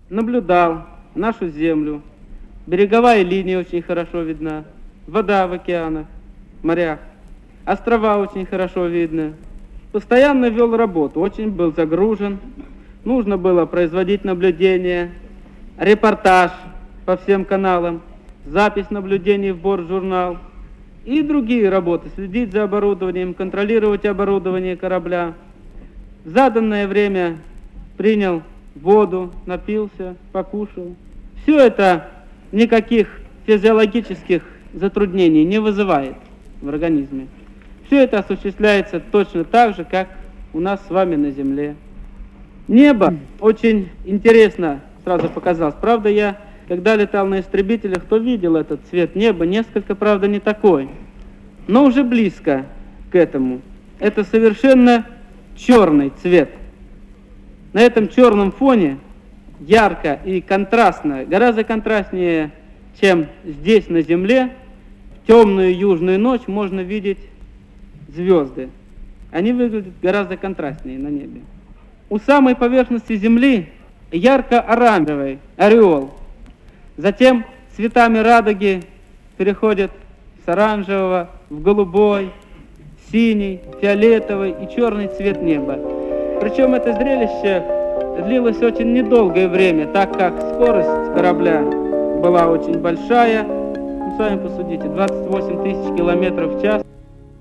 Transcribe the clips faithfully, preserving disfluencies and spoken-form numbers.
наблюдал нашу Землю. Береговая линия очень хорошо видна, вода в океанах, морях, острова очень хорошо видны. Постоянно вел работу, очень был загружен. Нужно было производить наблюдения, репортаж по всем каналам, запись наблюдений в бортжурнал и другие работы, следить за оборудованием, контролировать оборудование корабля. В заданное время принял воду, напился, покушал. Все это никаких физиологических затруднений не вызывает в организме. Все это осуществляется точно так же, как у нас с вами на Земле. Небо очень интересно сразу показалось. Правда, я, когда летал на истребителях, то видел этот цвет неба, несколько, правда, не такой, но уже близко к этому. Это совершенно черный цвет. На этом черном фоне ярко и контрастно, гораздо контрастнее, чем здесь на Земле, в темную южную ночь можно видеть звезды. Они выглядят гораздо контрастнее на небе. У самой поверхности Земли ярко-оранжевый ореол. Затем цветами радуги переходят с оранжевого в голубой, синий, фиолетовый и черный цвет неба. Причем это зрелище длилось очень недолгое время, так как скорость корабля была очень большая. Ну, сами посудите, двадцать восемь тысяч километров в час.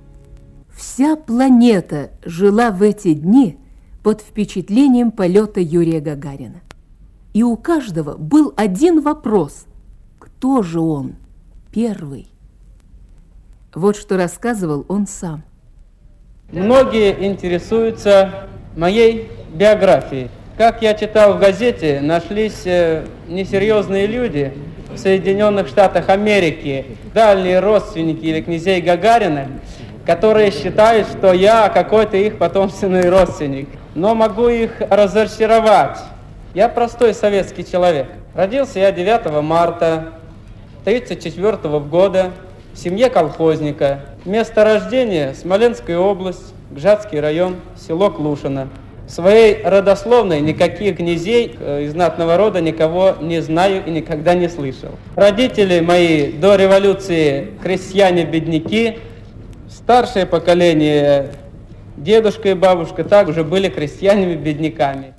Вся планета жила в эти дни под впечатлением полета Юрия Гагарина. И у каждого был один вопрос: кто же он первый? Вот что рассказывал он сам. Многие интересуются моей биографией. Как я читал в газете, нашлись несерьезные люди в Соединенных Штатах Америки, дальние родственники или князей Гагарина, которые считают, что я какой-то их потомственный родственник. Но могу их разочаровать. Я простой советский человек. Родился я девятого марта тридцать четвёртого года в семье колхозника. Место рождения – Смоленская область, Гжатский район, село Клушино. В своей родословной никаких князей из знатного рода никого не знаю и никогда не слышал. Родители мои до революции крестьяне-бедняки. Старшее поколение, дедушка и бабушка, также были крестьянами-бедняками.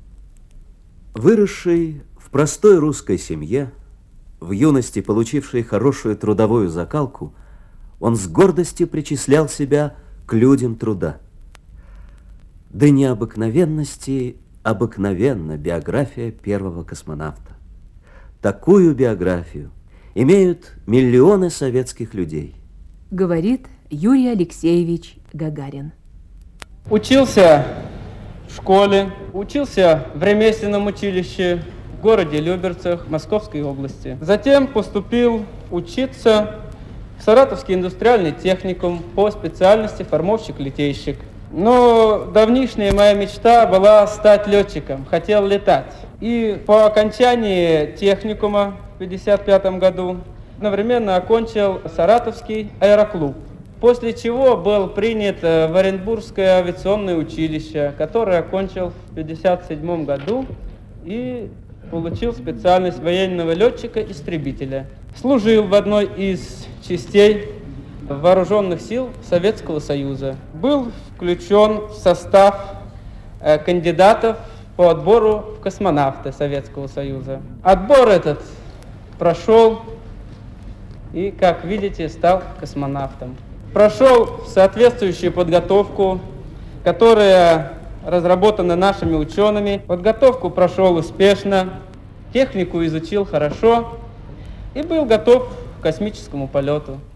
Выросший в простой русской семье, в юности получивший хорошую трудовую закалку, он с гордостью причислял себя к людям труда. До необыкновенности обыкновенна биография первого космонавта. Такую биографию имеют миллионы советских людей. Говорит Юрий Алексеевич Гагарин. Учился в школе, учился в ремесленном училище в городе Люберцах Московской области. Затем поступил учиться в Саратовский индустриальный техникум по специальности формовщик-литейщик. Но давнишняя моя мечта была стать летчиком, хотел летать. И по окончании техникума в пятьдесят пятом году одновременно окончил Саратовский аэроклуб. После чего был принят в Оренбургское авиационное училище, которое окончил в пятьдесят седьмом году и получил специальность военного летчика-истребителя. Служил в одной из частей Вооруженных сил Советского Союза. Был включен в состав э, кандидатов по отбору в космонавты Советского Союза. Отбор этот прошел и, как видите, стал космонавтом. Прошел соответствующую подготовку, которая разработана нашими учеными. Подготовку прошел успешно, технику изучил хорошо и был готов к космическому полету.